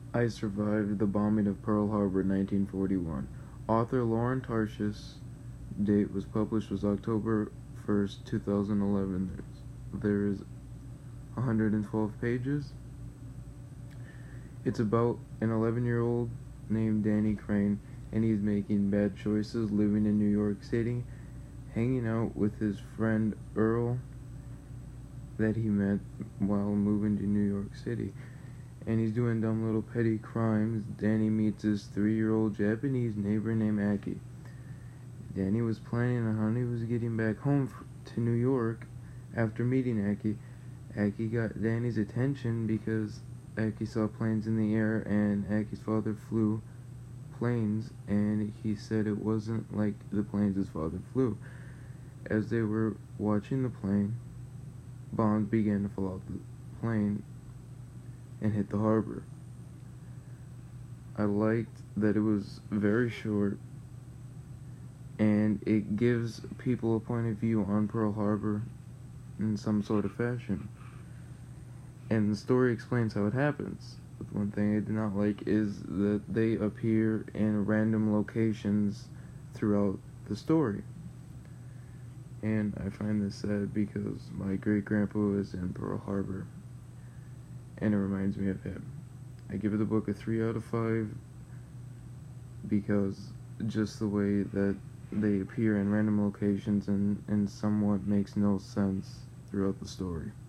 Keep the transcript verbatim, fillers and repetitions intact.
I Survived the Bombing of Pearl Harbor, nineteen forty-one. Author Lauren Tarshis. Date was published was October first, two thousand eleven. There is one hundred twelve pages. It's about an eleven-year-old named Danny Crane, and he's making bad choices, living in New York City, hanging out with his friend Earl that he met while moving to New York City. And he's doing dumb little petty crimes. Danny meets his three-year-old Japanese neighbor named Aki. Danny was planning on how he was getting back home to New York after meeting Aki. Aki got Danny's attention because Aki saw planes in the air, and Aki's father flew planes, and he said it wasn't like the planes his father flew. As they were watching the plane, bombs began to fall out the plane and hit the harbor. I liked that it was very short, and it gives people a point of view on Pearl Harbor in some sort of fashion. And the story explains how it happens. But one thing I did not like is that they appear in random locations throughout the story. And I find this sad because my great-grandpa was in Pearl Harbor, and it reminds me of him. I give the book a three out of five because just the way that they appear in random locations and, and somewhat makes no sense throughout the story.